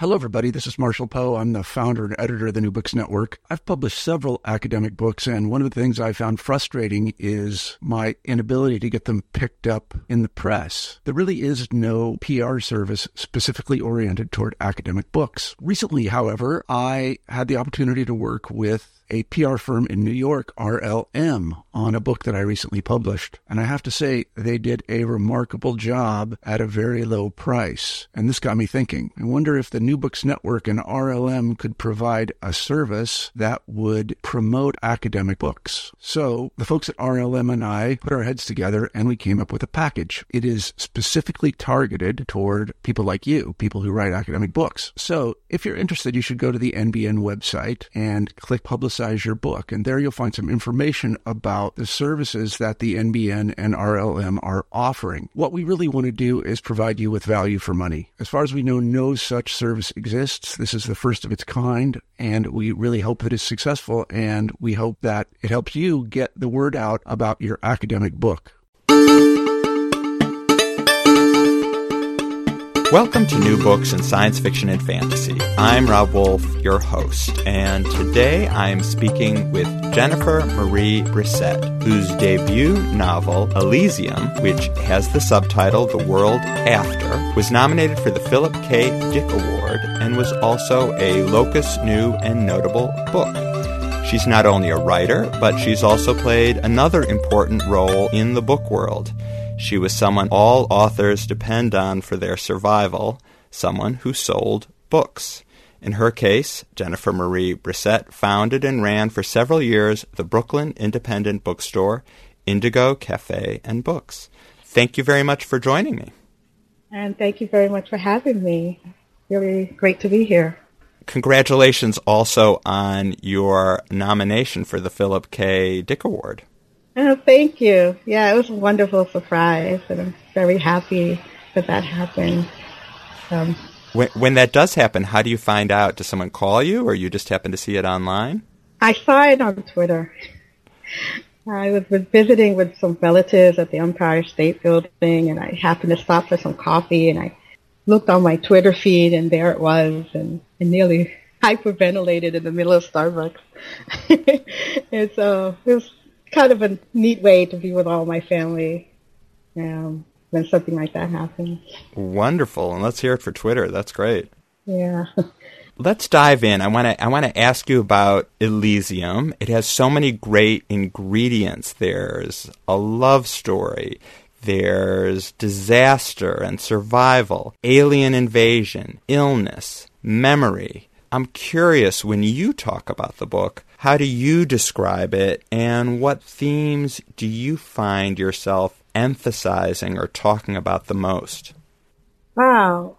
Hello, everybody. This is Marshall Poe. I'm the founder and editor of the New Books Network. I've published several academic books, and one of the things I found frustrating is my inability to get them picked up in the press. There really is no PR service specifically oriented toward academic books. Recently, however, I had the opportunity to work with a PR firm in New York, RLM, on a book that I recently published. And I have to say, they did a remarkable job at a very low price. And this got me thinking. I wonder if the New Books Network and RLM could provide a service that would promote academic books. So the folks at RLM and I put our heads together and we came up with a package. It is specifically targeted toward people like you, people who write academic books. So if you're interested, you should go to the NBN website and click Publicize Your Book. And there you'll find some information about the services that the NBN and RLM are offering. What we really want to do is provide you with value for money. As far as we know, no such service exists. This is the first of its kind, and we really hope that it's successful, and we hope that it helps you get the word out about your academic book. Welcome to New Books in Science Fiction and Fantasy. I'm Rob Wolf, your host, and today I'm speaking with Jennifer Marie Brisset, whose debut novel, Elysium, which has the subtitle The World After, was nominated for the Philip K. Dick Award and was also a Locus New and Notable book. She's not only a writer, but she's also played another important role in the book world. She was someone all authors depend on for their survival, someone who sold books. In her case, Jennifer Marie Brisset founded and ran for several years the Brooklyn independent bookstore, Indigo Cafe and Books. Thank you very much for joining me. And thank you very much for having me. Really great to be here. Congratulations also on your nomination for the Philip K. Dick Award. Oh, thank you. Yeah, it was a wonderful surprise, and I'm very happy that happened. When that does happen, how do you find out? Does someone call you, or you just happen to see it online? I saw it on Twitter. I was visiting with some relatives at the Empire State Building, and I happened to stop for some coffee, and I looked on my Twitter feed, and there it was, and nearly hyperventilated in the middle of Starbucks. And so it was kind of a neat way to be with all my family when something like that happens. Wonderful. And let's hear it for Twitter. That's great. Yeah. Let's dive in. I want to ask you about Elysium. It has so many great ingredients. There's a love story. There's disaster and survival, alien invasion, illness, memory. I'm curious, when you talk about the book, how do you describe it, and what themes do you find yourself emphasizing or talking about the most? Wow.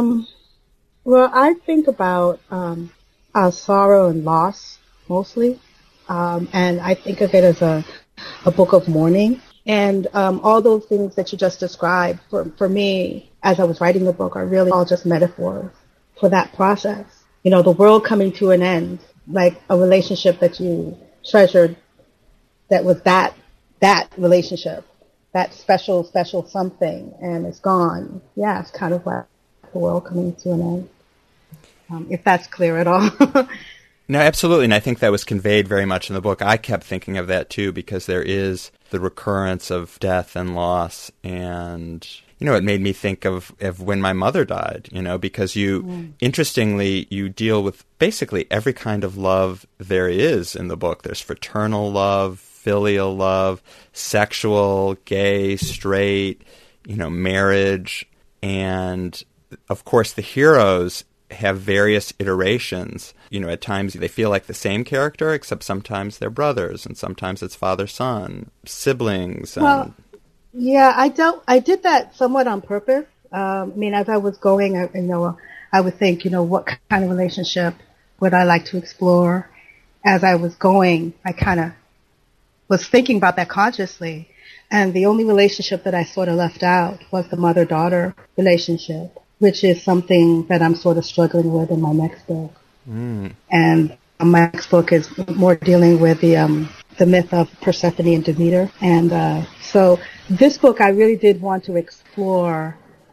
Well, I think about sorrow and loss mostly, and I think of it as a book of mourning. And all those things that you just described, for me, as I was writing the book, are really all just metaphors for that process. You know, the world coming to an end, like a relationship that you treasured, that was that relationship, that special something, and it's gone. Yeah, it's kind of like the world coming to an end, if that's clear at all. No, absolutely, and I think that was conveyed very much in the book. I kept thinking of that, too, because there is the recurrence of death and loss, and it made me think of when my mother died, because interestingly, you deal with basically every kind of love there is in the book. There's fraternal love, filial love, sexual, gay, straight, marriage. And, of course, the heroes have various iterations. At times they feel like the same character, except sometimes they're brothers, and sometimes it's father-son, siblings. Well, yeah, I did that somewhat on purpose. As I was going, I would think, what kind of relationship would I like to explore? As I was going, I kind of was thinking about that consciously. And the only relationship that I sort of left out was the mother-daughter relationship, which is something that I'm sort of struggling with in my next book. And my next book is more dealing with the myth of Persephone and Demeter. And so this book, I really did want to explore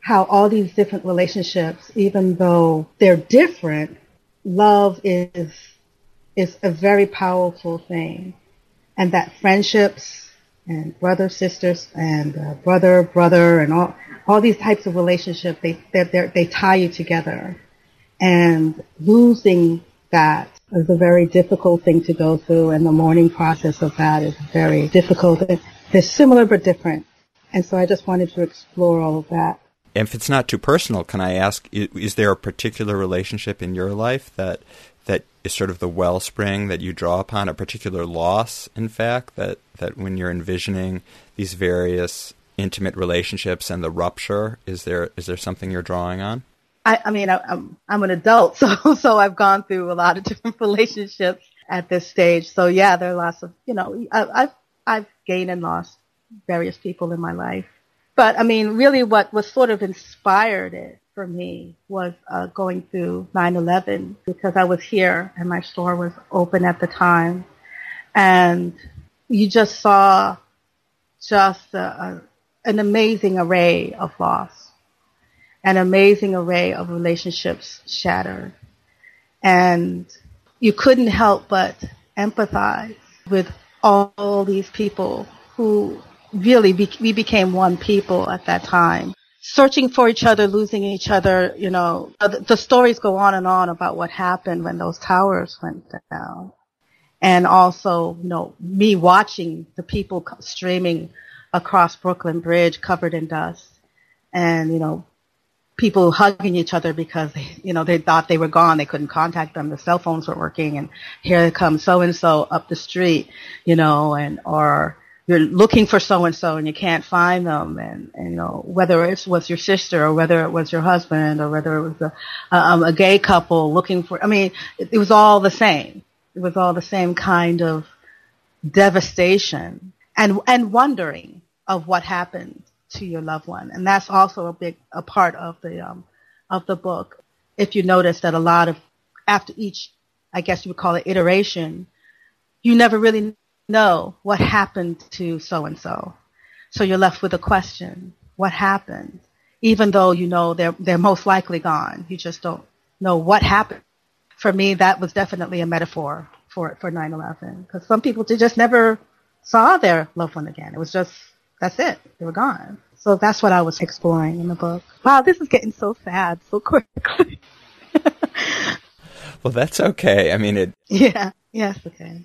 how all these different relationships, even though they're different, love is a very powerful thing. And that friendships and brother, sisters, and brother, and all these types of relationships, they tie you together. And losing that is a very difficult thing to go through, and the mourning process of that is very difficult. They're similar but different. And so I just wanted to explore all of that. If it's not too personal, can I ask, is there a particular relationship in your life that is sort of the wellspring that you draw upon, a particular loss, in fact, that when you're envisioning these various intimate relationships and the rupture, is there something you're drawing on? I mean, I'm an adult, so I've gone through a lot of different relationships at this stage. So yeah, there are lots of, I've gained and lost various people in my life. But I mean, really what was sort of inspired it for me was going through 9/11, because I was here and my store was open at the time. And you just saw an amazing array of loss, an amazing array of relationships shattered. And you couldn't help but empathize with all these people who really we became one people at that time, searching for each other, losing each other. The stories go on and on about what happened when those towers went down. And also, me watching the people streaming across Brooklyn Bridge covered in dust, and, people hugging each other because they thought they were gone. They couldn't contact them. The cell phones weren't working, and here comes so-and-so up the street, or you're looking for so-and-so and you can't find them. And whether it was your sister or whether it was your husband or whether it was a gay couple looking for, it was all the same. It was all the same kind of devastation and wondering of what happened to your loved one. And that's also a part of the book. If you notice that a lot of, after each, I guess you would call it iteration, you never really know what happened to so-and-so. So you're left with a question, what happened? Even though they're most likely gone. You just don't know what happened. For me, that was definitely a metaphor for 9/11, because some people just never saw their loved one again. It was just, that's it. They were gone. So that's what I was exploring in the book. Wow, this is getting so sad so quickly. Well, that's okay. Yeah. Yes, okay.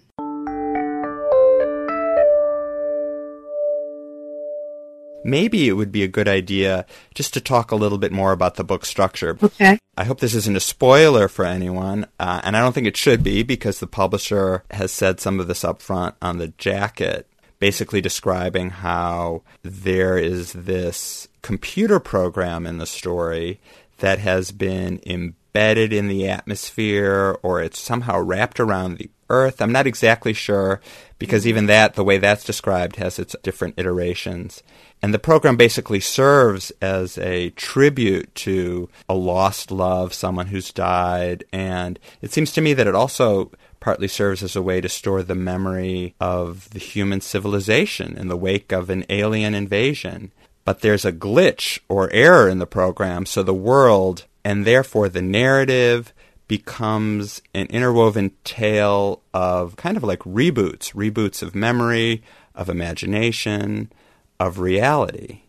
Maybe it would be a good idea just to talk a little bit more about the book structure. Okay. I hope this isn't a spoiler for anyone, and I don't think it should be, because the publisher has said some of this up front on the jacket, basically describing how there is this computer program in the story that has been embedded in the atmosphere, or it's somehow wrapped around the Earth. I'm not exactly sure, because even that, the way that's described, has its different iterations. And the program basically serves as a tribute to a lost love, someone who's died. And it seems to me that it also partly serves as a way to store the memory of the human civilization in the wake of an alien invasion. But there's a glitch or error in the program, so the world, and therefore the narrative, becomes an interwoven tale of kind of like reboots of memory, of imagination, of reality.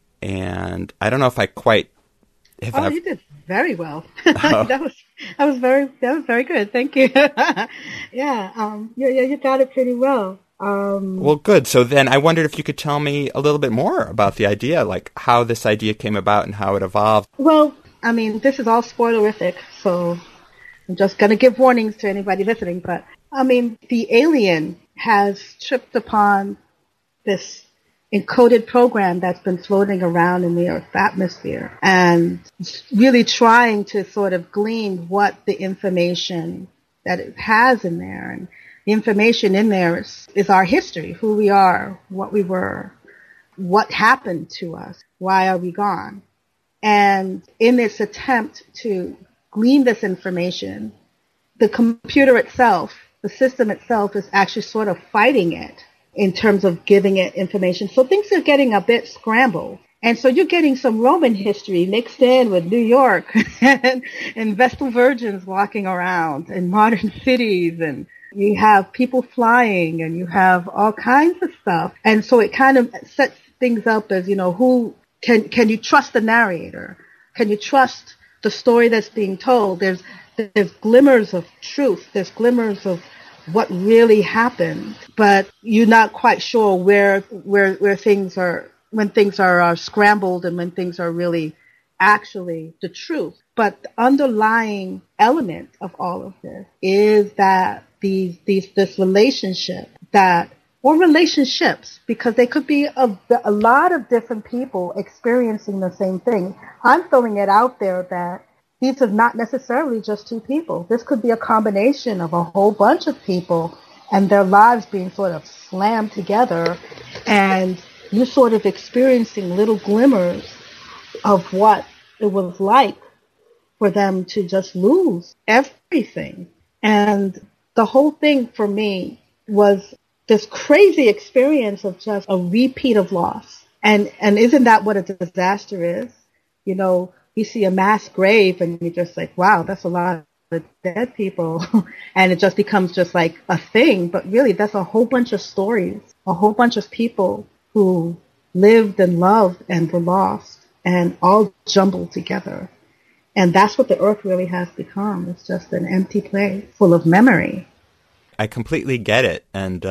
And I don't know if I quite... You did very well. That was very good. Thank you. Yeah, you got it pretty well. Well, good. So then I wondered if you could tell me a little bit more about the idea, like how this idea came about and how it evolved. Well, this is all spoilerific, so I'm just going to give warnings to anybody listening. But, the alien has tripped upon this encoded program that's been floating around in the Earth's atmosphere and really trying to sort of glean what the information that it has in there. And the information in there is our history, who we are, what we were, what happened to us, why are we gone. And in this attempt to glean this information, the computer itself, the system itself, is actually sort of fighting it in terms of giving it information. So things are getting a bit scrambled. And so you're getting some Roman history mixed in with New York and Vestal Virgins walking around in modern cities, and you have people flying, and you have all kinds of stuff. And so it kind of sets things up as, who can you trust the narrator? Can you trust the story that's being told? There's glimmers of truth. There's glimmers of what really happened, but you're not quite sure where things are, when things are scrambled and when things are really actually the truth. But the underlying element of all of this is that this relationship or relationships, because they could be a lot of different people experiencing the same thing. I'm throwing it out there that these are not necessarily just two people. This could be a combination of a whole bunch of people and their lives being sort of slammed together, and you're sort of experiencing little glimmers of what it was like for them to just lose everything. And the whole thing for me was this crazy experience of just a repeat of loss. And isn't that what a disaster is? You see a mass grave and you're just like, wow, that's a lot of dead people. And it just becomes just like a thing. But really, that's a whole bunch of stories, a whole bunch of people who lived and loved and were lost and all jumbled together. And that's what the earth really has become. It's just an empty place full of memory. I completely get it. And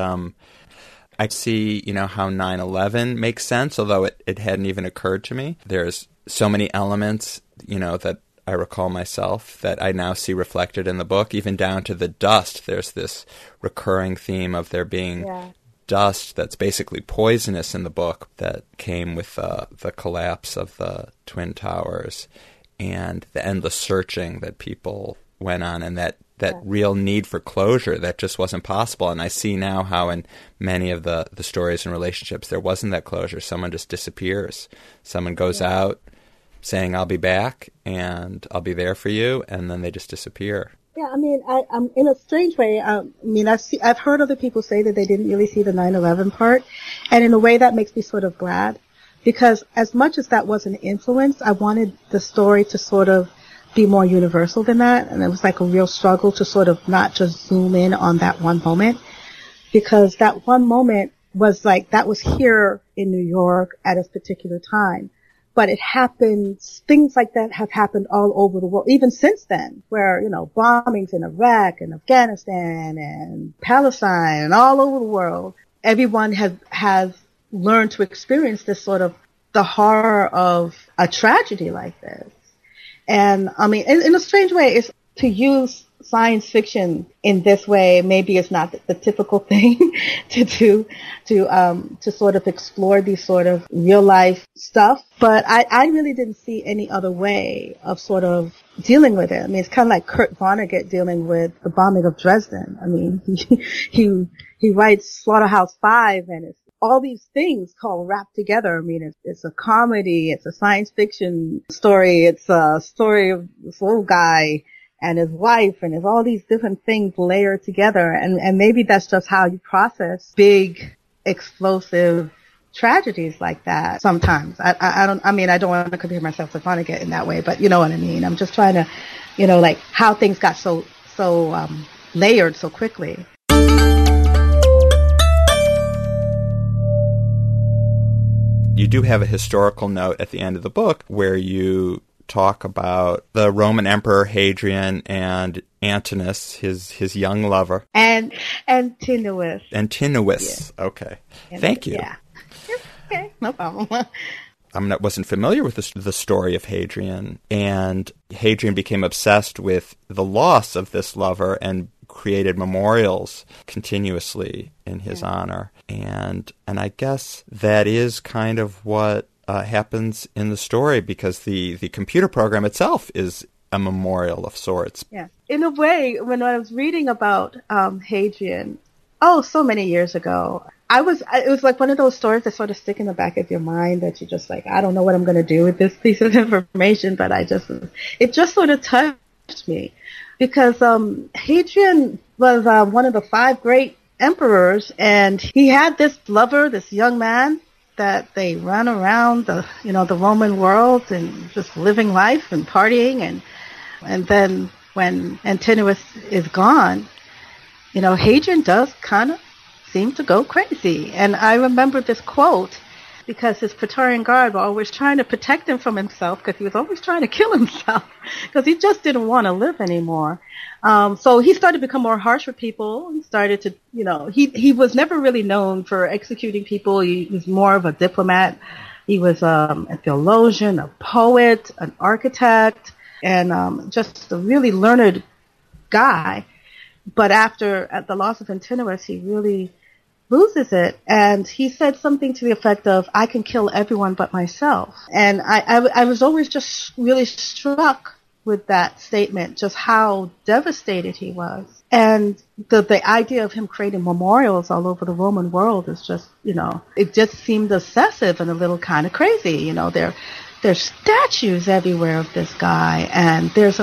I see, how 9/11 makes sense, although it hadn't even occurred to me. There's so many elements, that I recall myself that I now see reflected in the book, even down to the dust. There's this recurring theme of there being dust that's basically poisonous in the book that came with the collapse of the Twin Towers and the endless searching that people went on, and that real need for closure that just wasn't possible. And I see now how in many of the stories and relationships there wasn't that closure. Someone just disappears. Someone goes out saying, I'll be back and I'll be there for you, and then they just disappear. Yeah, I'm in a strange way. I've heard other people say that they didn't really see the 9/11 part, and in a way that makes me sort of glad, because as much as that was an influence, I wanted the story to sort of be more universal than that, and it was like a real struggle to sort of not just zoom in on that one moment, because that one moment was like, that was here in New York at a particular time. But it happens, things like that have happened all over the world, even since then, where, bombings in Iraq and Afghanistan and Palestine and all over the world, everyone has learned to experience this sort of the horror of a tragedy like this. And in a strange way, it's to use science fiction in this way. Maybe it's not the typical thing to do, to sort of explore these sort of real life stuff. But I really didn't see any other way of sort of dealing with it. It's kind of like Kurt Vonnegut dealing with the bombing of Dresden. He writes Slaughterhouse-Five, and it's all these things all wrapped together. It's a comedy, it's a science fiction story, it's a story of this little guy and his wife, and there's all these different things layered together. And maybe that's just how you process big, explosive tragedies like that sometimes. I don't want to compare myself to Vonnegut in that way, but you know what I mean. I'm just trying to, like how things got so layered so quickly. You do have a historical note at the end of the book where you talk about the Roman Emperor Hadrian and Antinous, his young lover. And Antinous. Antinous. Yeah. Okay. Thank you. Yeah. Okay. No problem. I wasn't familiar with the story of Hadrian, and Hadrian became obsessed with the loss of this lover and created memorials continuously in his honor. And I guess that is kind of what happens in the story, because the computer program itself is a memorial of sorts. Yeah. In a way, when I was reading about Hadrian, so many years ago, it was like one of those stories that sort of stick in the back of your mind that you're just like, I don't know what I'm going to do with this piece of information, but it just sort of touched me. Because Hadrian was one of the 5 great emperors, and he had this lover, this young man, that they run around the Roman world and just living life and partying, and then when Antinous is gone, Hadrian does kind of seem to go crazy. And I remember this quote because his Praetorian Guard were always trying to protect him from himself because he was always trying to kill himself because he just didn't want to live anymore. So he started to become more harsh with people. He started to, he was never really known for executing people. He was more of a diplomat. He was a theologian, a poet, an architect, and just a really learned guy. But at the loss of Antinous, he really loses it, and he said something to the effect of, I can kill everyone but myself. And I was always just really struck with that statement, just how devastated he was. And the idea of him creating memorials all over the Roman world is just, it just seemed excessive and a little kind of crazy. There's statues everywhere of this guy, and there's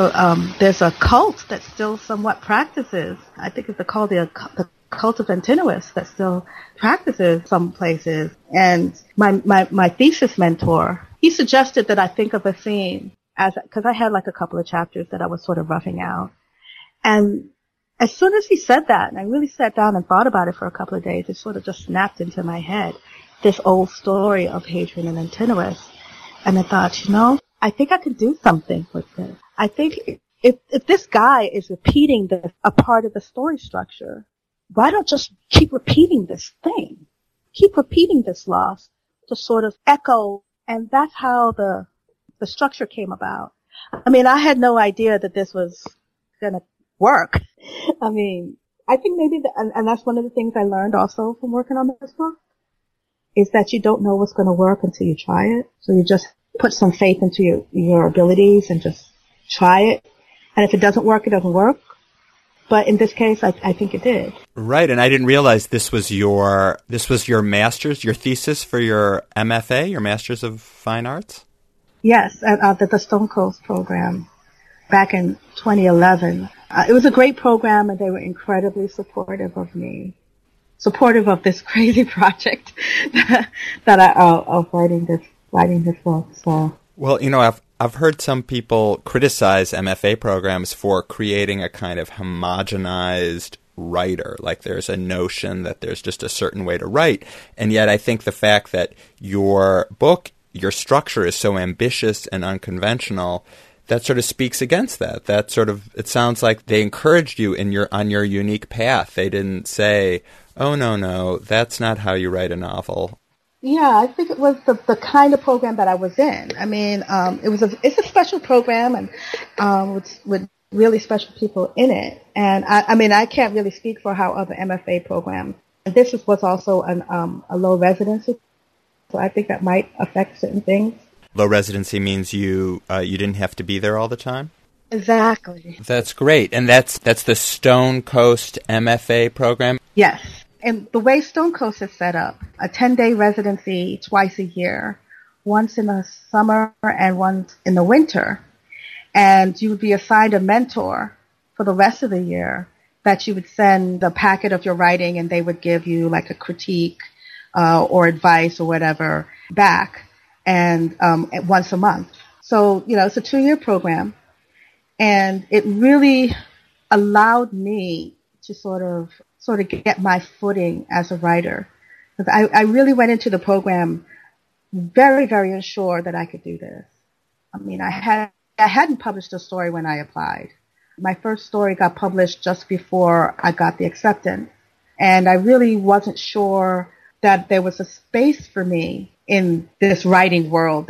a cult that still somewhat practices. I think it's called the cult of Antinous that still practices some places. And my thesis mentor, he suggested that I think of a theme because I had like a couple of chapters that I was sort of roughing out. And as soon as he said that, and I really sat down and thought about it for a couple of days, it sort of just snapped into my head, this old story of Hadrian and Antinous. And I thought, I think I could do something with this. I think if this guy is repeating a part of the story structure, why don't just keep repeating this thing? Keep repeating this loss to sort of echo, and that's how the structure came about. I mean, I had no idea that this was gonna work. I mean, I think maybe and that's one of the things I learned also from working on this book, is that you don't know what's gonna work until you try it. So you just put some faith into your abilities and just try it. And if it doesn't work, it doesn't work. But in this case, I think it did. Right, and I didn't realize this was your master's, your thesis for your MFA, your Master's of Fine Arts? Yes, at the Stone Coast program back in 2011. It was a great program, and they were incredibly supportive of me, supportive of this crazy project of writing this book. So. Well, I've heard some people criticize MFA programs for creating a kind of homogenized writer. Like there's a notion that there's just a certain way to write. And yet I think the fact that your book, your structure is so ambitious and unconventional, that sort of speaks against that. That sort of, it sounds like they encouraged you on your unique path. They didn't say, oh, no, that's not how you write a novel. Yeah, I think it was the kind of program that I was in. I mean, it's a special program and with really special people in it. And I mean, I can't really speak for how other MFA programs. And this was also a low residency, so I think that might affect certain things. Low residency means you didn't have to be there all the time? Exactly. That's great. And that's the Stone Coast MFA program? Yes. And the way Stone Coast is set up, a 10-day residency twice a year, once in the summer and once in the winter. And you would be assigned a mentor for the rest of the year that you would send a packet of your writing, and they would give you like a critique or advice or whatever back, and once a month. So, it's a 2-year program, and it really allowed me to sort of get my footing as a writer. Because I really went into the program very, very unsure that I could do this. I mean, I hadn't published a story when I applied. My first story got published just before I got the acceptance. And I really wasn't sure that there was a space for me in this writing world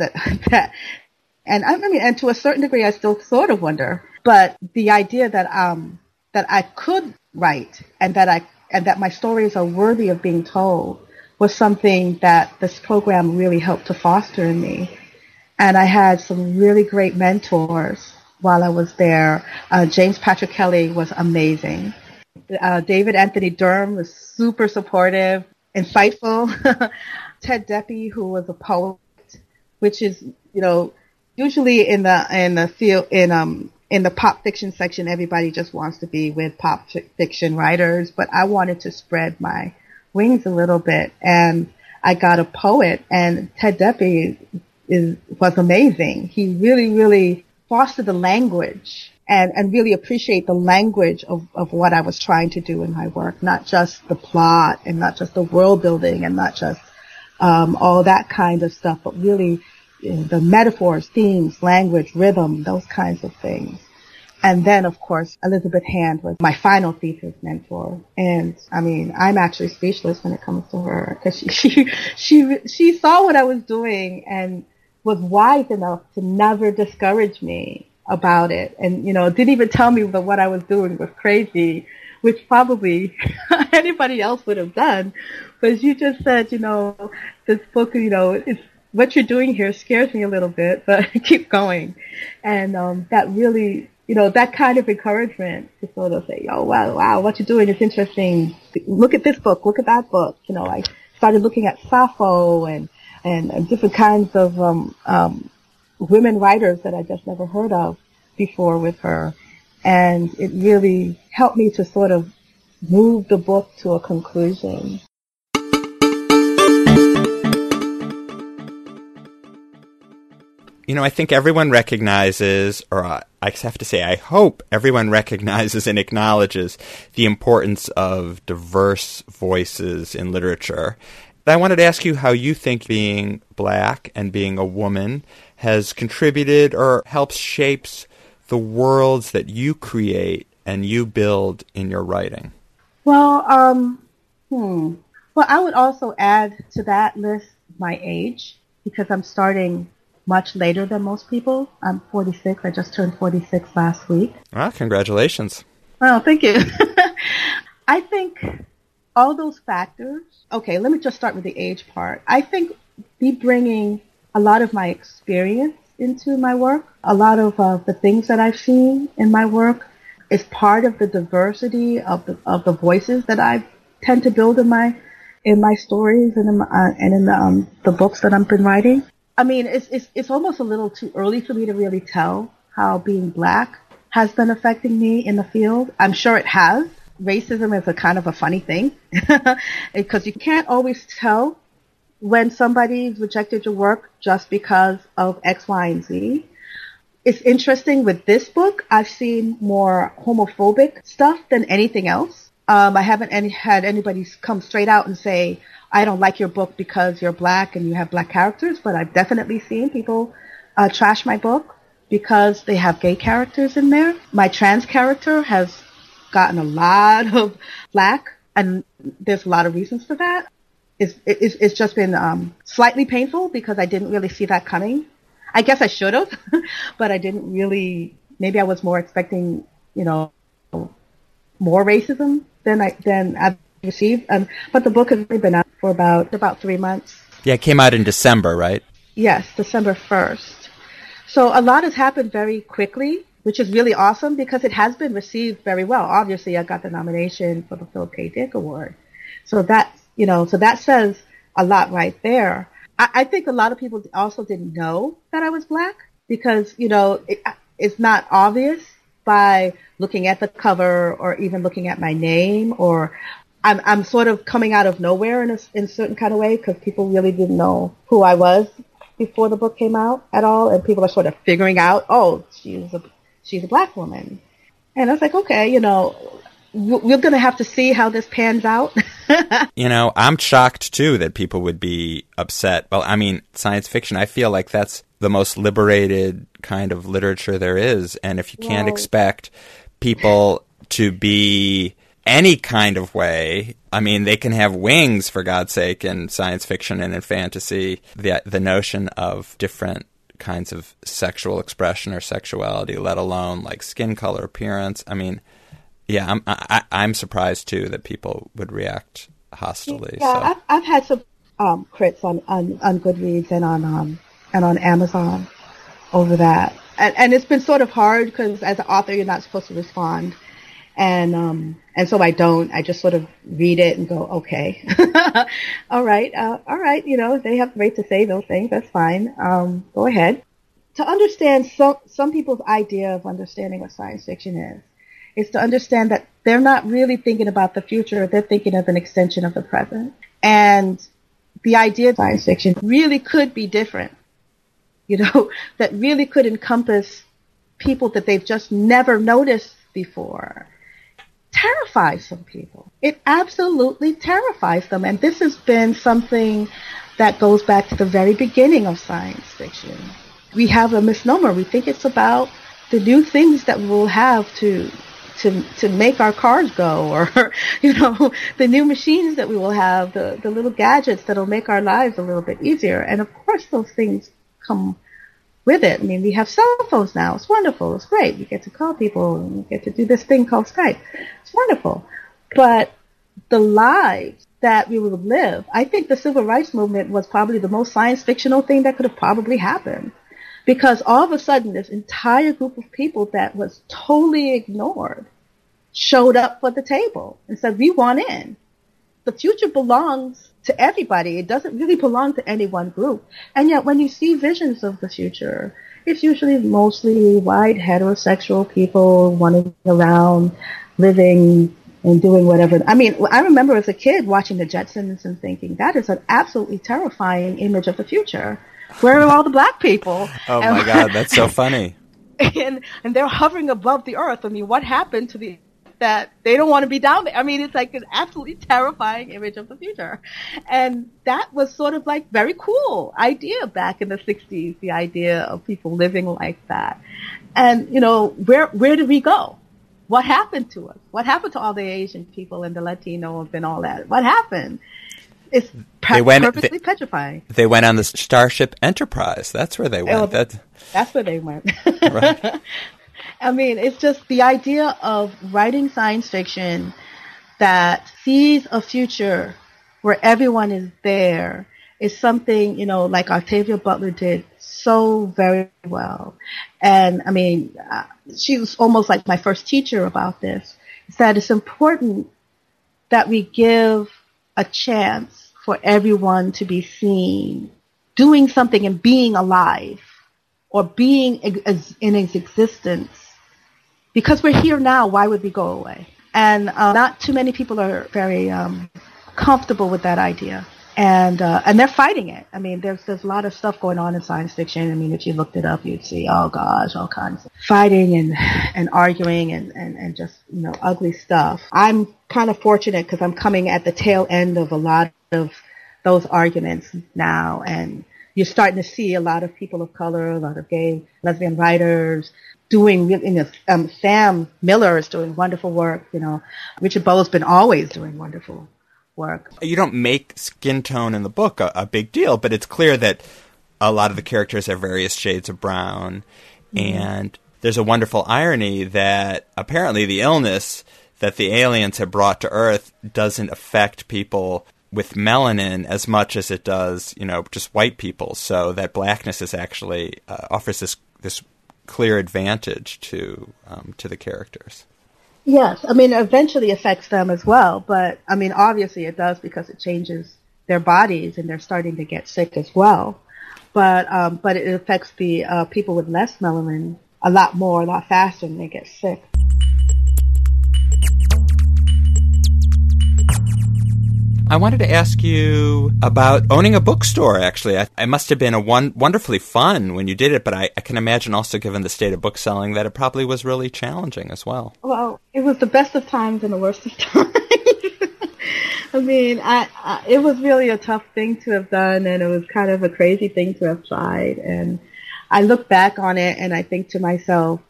and to a certain degree, I still sort of wonder. But the idea that I could write and that my stories are worthy of being told was something that this program really helped to foster in me. And I had some really great mentors while I was there. James Patrick Kelly was amazing. David Anthony Durham was super supportive, insightful. Ted Deppy, who was a poet, which is, usually in the field, in the pop fiction section, everybody just wants to be with pop fiction writers, but I wanted to spread my wings a little bit. And I got a poet, and Ted Deppie was amazing. He really, really fostered the language and really appreciate the language of what I was trying to do in my work, not just the plot and not just the world building and not just all that kind of stuff, but really the metaphors, themes, language, rhythm, those kinds of things. And then, of course, Elizabeth Hand was my final thesis mentor. And I mean, I'm actually speechless when it comes to her because she saw what I was doing and was wise enough to never discourage me about it. And, didn't even tell me that what I was doing was crazy, which probably anybody else would have done. But you just said, this book, it's, what you're doing here scares me a little bit, but keep going. And that really, that kind of encouragement to sort of say, oh, wow, what you're doing is interesting. Look at this book, look at that book. I started looking at Sappho and different kinds of women writers that I just never heard of before with her. And it really helped me to sort of move the book to a conclusion. I think everyone recognizes, or I have to say, I hope everyone recognizes and acknowledges the importance of diverse voices in literature. I wanted to ask you how you think being Black and being a woman has contributed or helps shapes the worlds that you create and you build in your writing. Well, Well, I would also add to that list my age, because I'm starting much later than most people. I'm 46. I just turned 46 last week. Ah, congratulations. Oh, thank you. I think all those factors. Okay, let me just start with the age part. I think me bringing a lot of my experience into my work, a lot of the things that I've seen in my work, is part of the diversity of the voices that I tend to build in my stories and in the books that I've been writing. I mean, it's almost a little too early for me to really tell how being Black has been affecting me in the field. I'm sure it has. Racism is a kind of a funny thing because you can't always tell when somebody's rejected your work just because of X, Y, and Z. It's interesting with this book, I've seen more homophobic stuff than anything else. I haven't had anybody come straight out and say, I don't like your book because you're Black and you have Black characters, but I've definitely seen people trash my book because they have gay characters in there. My trans character has gotten a lot of flack, and there's a lot of reasons for that. It's just been slightly painful because I didn't really see that coming. I guess I should have, but I didn't really. Maybe I was more expecting, more racism than I've received. But the book has only been out for about 3 months. Yeah, it came out in December, right? Yes, December 1st. So a lot has happened very quickly, which is really awesome because it has been received very well. Obviously, I got the nomination for the Philip K. Dick Award. So that says a lot right there. I think a lot of people also didn't know that I was Black because, it's not obvious by looking at the cover or even looking at my name, or I'm sort of coming out of nowhere in a certain kind of way because people really didn't know who I was before the book came out at all. And people are sort of figuring out, oh, she's a Black woman. And I was like, okay, we're going to have to see how this pans out. I'm shocked, too, that people would be upset. Well, I mean, science fiction, I feel like that's the most liberated kind of literature there is. And if you can't expect people to be any kind of way, I mean, they can have wings, for God's sake, in science fiction and in fantasy. The notion of different kinds of sexual expression or sexuality, let alone like skin color, appearance. I mean, yeah, I'm surprised too that people would react hostilely. Yeah, so. I've had some crits on Goodreads and on Amazon over that, and it's been sort of hard because as an author you're not supposed to respond, and so I don't. I just sort of read it and go, okay, all right, they have the right to say those things. That's fine. Go ahead. To understand some people's idea of understanding what science fiction is to understand that they're not really thinking about the future. They're thinking of an extension of the present. And the idea of science fiction really could be different, that really could encompass people that they've just never noticed before, terrifies some people. It absolutely terrifies them. And this has been something that goes back to the very beginning of science fiction. We have a misnomer. We think it's about the new things that we'll have to make our cars go, or, the new machines that we will have, the little gadgets that'll make our lives a little bit easier. And of course those things come with it. I mean, we have cell phones now. It's wonderful. It's great. You get to call people and you get to do this thing called Skype. It's wonderful. But the lives that we would live, I think the civil rights movement was probably the most science fictional thing that could have probably happened. Because all of a sudden, this entire group of people that was totally ignored showed up for the table and said, we want in. The future belongs to everybody. It doesn't really belong to any one group. And yet, when you see visions of the future, it's usually mostly white, heterosexual people running around, living and doing whatever. I mean, I remember as a kid watching the Jetsons and thinking, that is an absolutely terrifying image of the future. Where are all the black people? Oh, my God, that's so funny. And they're hovering above the earth. I mean, what happened to that they don't want to be down there? I mean, it's like an absolutely terrifying image of the future. And that was sort of like very cool idea back in the 60s, the idea of people living like that. And, where did we go? What happened to us? What happened to all the Asian people and the Latinos and all that? What happened? It's perfectly petrifying. They went on the Starship Enterprise. That's where they went. That's where they went. Right. I mean, it's just the idea of writing science fiction that sees a future where everyone is there is something, like Octavia Butler did so very well. And, I mean, she was almost like my first teacher about this, is that it's important that we give a chance for everyone to be seen doing something and being alive or being in its existence. Because we're here now, why would we go away? And not too many people are very comfortable with that idea. And they're fighting it. I mean, there's a lot of stuff going on in science fiction. I mean, if you looked it up, you'd see, oh gosh, all kinds of fighting and arguing and just, ugly stuff. I'm kind of fortunate because I'm coming at the tail end of a lot of those arguments now. And you're starting to see a lot of people of color, a lot of gay, lesbian writers doing, Sam Miller is doing wonderful work. Richard Bowe's been always doing wonderful work. You don't make skin tone in the book a big deal, but it's clear that a lot of the characters have various shades of brown. Mm-hmm. And there's a wonderful irony that apparently the illness that the aliens have brought to Earth doesn't affect people with melanin as much as it does, just white people. So that blackness is actually offers this clear advantage to the characters. Yes, I mean, eventually affects them as well, but I mean, obviously it does because it changes their bodies and they're starting to get sick as well. But it affects the people with less melanin a lot faster, and they get sick. I wanted to ask you about owning a bookstore, actually. It must have been wonderfully fun when you did it, but I can imagine also, given the state of book selling, that it probably was really challenging as well. Well, it was the best of times and the worst of times. I mean, it was really a tough thing to have done, and it was kind of a crazy thing to have tried. And I look back on it, and I think to myself,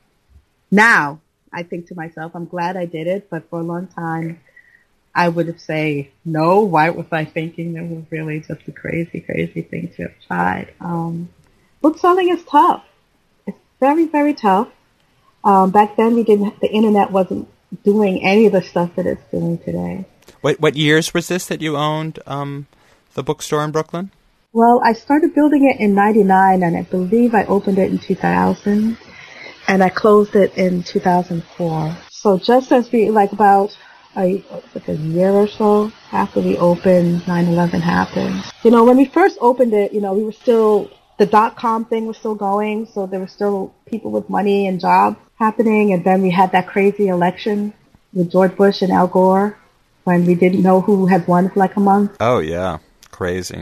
I'm glad I did it, but for a long time, I would have said, no, why was I thinking it was really just a crazy, crazy thing to have tried? Book selling is tough. It's very, very tough. Back then, the internet wasn't doing any of the stuff that it's doing today. What years was this that you owned the bookstore in Brooklyn? Well, I started building it in 99, and I believe I opened it in 2000, and I closed it in 2004. So just as about a year or so after we opened, 9/11 happened. When we first opened it, we were still, the .com thing was still going, so there were still people with money and jobs happening, and then we had that crazy election with George Bush and Al Gore when we didn't know who had won for like a month. Oh, yeah. Crazy.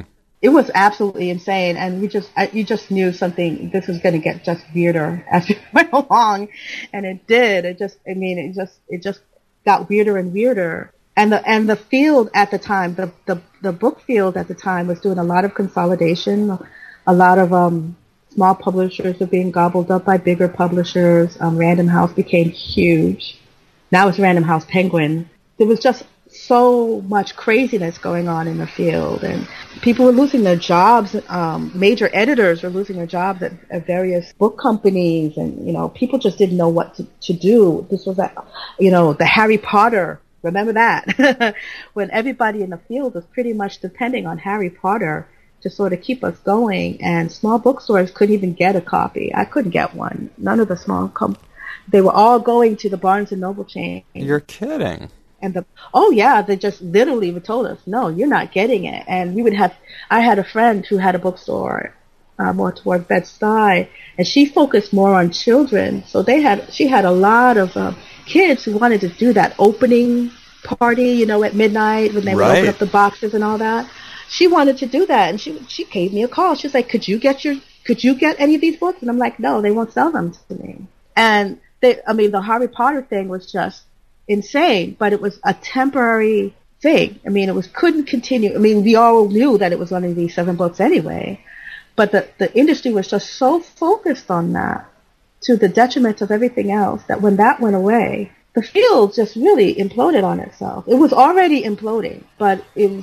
it was absolutely insane. And you just knew this was going to get just weirder as we went along. And it did. It just got weirder and weirder. And the field at the time, the book field at the time was doing a lot of consolidation. A lot of small publishers were being gobbled up by bigger publishers. Random House became huge. Now it's Random House Penguin. There was just so much craziness going on in the field, and people were losing their jobs. Major editors were losing their jobs at various book companies, and people just didn't know what to do. This was the Harry Potter. Remember that? When everybody in the field was pretty much depending on Harry Potter to sort of keep us going, and small bookstores couldn't even get a copy. I couldn't get one. None of the small they were all going to the Barnes and Noble chain. You're kidding. And they just literally told us, no, you're not getting it. And I had a friend who had a bookstore more towards Bed-Stuy, and she focused more on children. So she had a lot of kids who wanted to do that opening party, at midnight when they would open up the boxes and all that. She wanted to do that, and she gave me a call. She's like, could you get any of these books? And I'm like, no, they won't sell them to me. And the Harry Potter thing was just insane, but it was a temporary thing. Couldn't continue. We all knew that it was going to be 7 books anyway, but the industry was just so focused on that to the detriment of everything else that when that went away, the field just really imploded on itself. It was already imploding, but it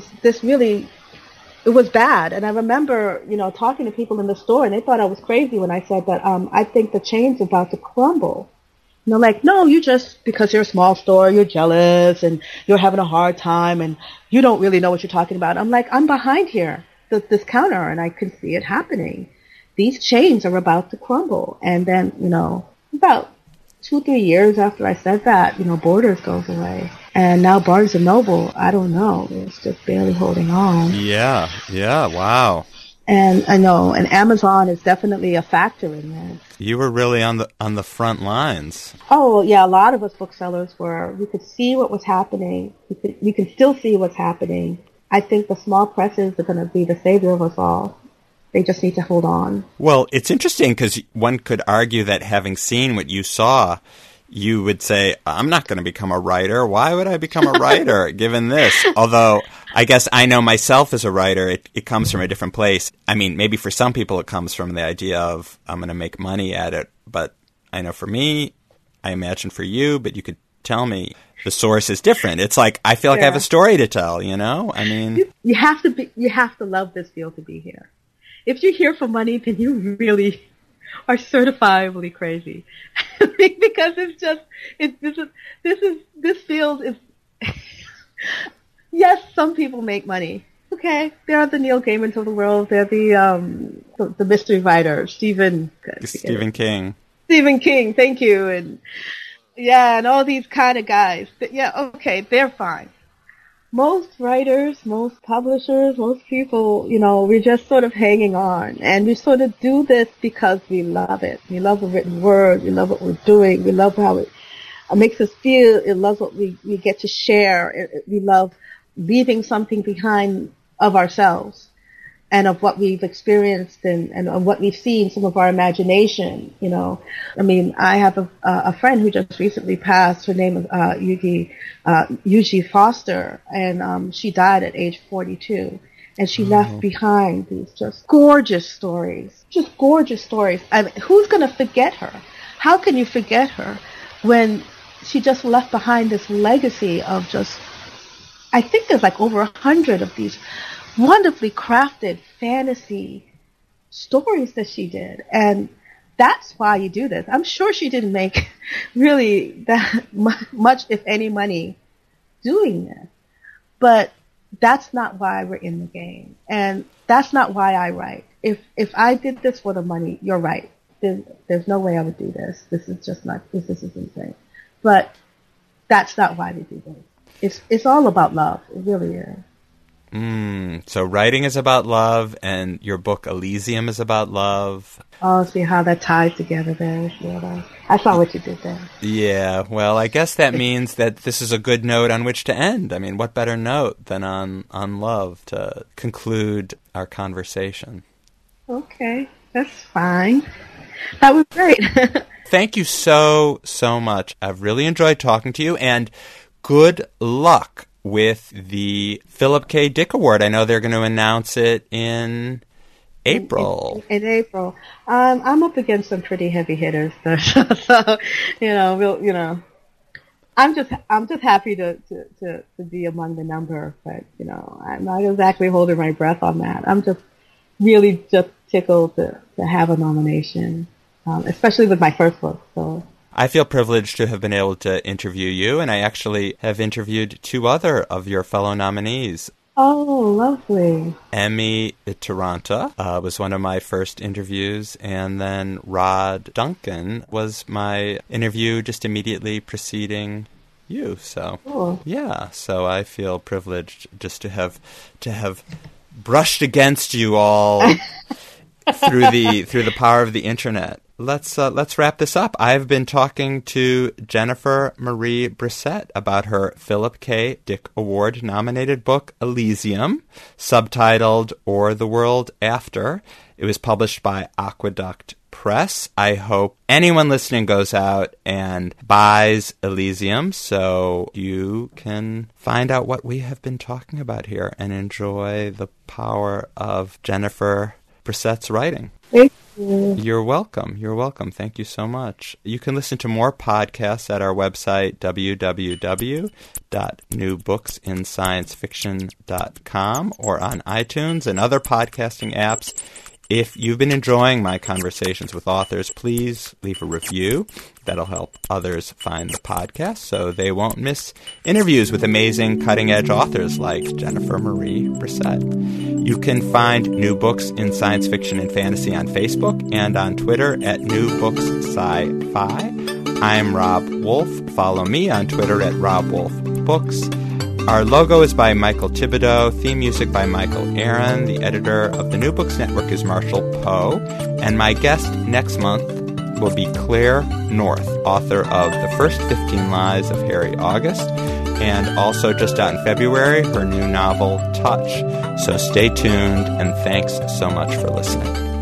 was bad. And I remember, talking to people in the store, and they thought I was crazy when I said that I think the chain's about to crumble. And they're like, no, because you're a small store, you're jealous and you're having a hard time and you don't really know what you're talking about. I'm like, I'm behind here, this counter, and I can see it happening. These chains are about to crumble. And then, about 2-3 years after I said that, Borders goes away. And now Barnes & Noble, I don't know, it's just barely holding on. Yeah, wow. And I know, and Amazon is definitely a factor in this. You were really on the front lines. Oh, yeah, a lot of us booksellers were. We could see what was happening. We can still see what's happening. I think the small presses are going to be the savior of us all. They just need to hold on. Well, it's interesting because one could argue that having seen what you saw, you would say, I'm not going to become a writer. Why would I become a writer given this? Although I guess I know myself as a writer, it comes from a different place. Maybe for some people it comes from the idea of I'm going to make money at it. But I know for me, I imagine for you, but you could tell me the source is different. It's like, I feel like I have a story to tell, You have to love this field to be here. If you're here for money, then you really are certifiably crazy. Because this field is, yes, some people make money. Okay, there are the Neil Gaimans of the world. They're the mystery writer, Stephen King. Stephen King, thank you. And all these kind of guys. Okay, they're fine. Most writers, most publishers, most people, we're just sort of hanging on. And we sort of do this because we love it. We love the written word. We love what we're doing. We love how it makes us feel. We love what we get to share. We love leaving something behind of ourselves and of what we've experienced and of what we've seen, some of our imagination, I have a friend who just recently passed. Her name is Yuji Foster, and she died at age 42. And she left behind these just gorgeous stories. Who's going to forget her? How can you forget her when she just left behind this legacy of just, I think there's like over 100 of these wonderfully crafted fantasy stories that she did. And that's why you do this. I'm sure she didn't make really that much, if any, money doing this. But that's not why we're in the game. And that's not why I write. If I did this for the money, you're right. There's no way I would do this. This is insane. But that's not why we do this. It's all about love. It really is. So writing is about love, and your book Elysium is about love. Oh, see how that ties together there. I saw what you did there. Yeah, well, I guess that means that this is a good note on which to end. I mean, what better note than on love to conclude our conversation? Okay, that's fine. That was great. Thank you so much. I've really enjoyed talking to you, and good luck with the Philip K. Dick Award. I know they're going to announce it in April. In April. I'm up against some pretty heavy hitters, so I'm just happy to be among the number, but I'm not exactly holding my breath on that. I'm just really just tickled to have a nomination, especially with my first book. So I feel privileged to have been able to interview you, and I actually have interviewed 2 other of your fellow nominees. Oh, lovely. Emmy Taranto was one of my first interviews, and then Rod Duncan was my interview just immediately preceding you. So, cool. Yeah, so I feel privileged just to have brushed against you all through the power of the internet. Let's wrap this up. I've been talking to Jennifer Marie Brisset about her Philip K. Dick Award-nominated book, Elysium, subtitled Or the World After. It was published by Aqueduct Press. I hope anyone listening goes out and buys Elysium so you can find out what we have been talking about here and enjoy the power of Jennifer Brisset's writing. Thank you. You're welcome. Thank you so much. You can listen to more podcasts at our website, www.newbooksinScienceFiction.com, or on iTunes and other podcasting apps. If you've been enjoying my conversations with authors, please leave a review. That'll help others find the podcast so they won't miss interviews with amazing cutting-edge authors like Jennifer Marie Brisset. You can find New Books in Science Fiction and Fantasy on Facebook and on Twitter at New Books Sci-Fi. I'm Rob Wolf. Follow me on Twitter at Rob Wolf Books. Our logo is by Michael Thibodeau, theme music by Michael Aaron. The editor of the New Books Network is Marshall Poe. And my guest next month will be Claire North, author of The First 15 Lies of Harry August, and also just out in February, her new novel, Touch. So stay tuned, and thanks so much for listening.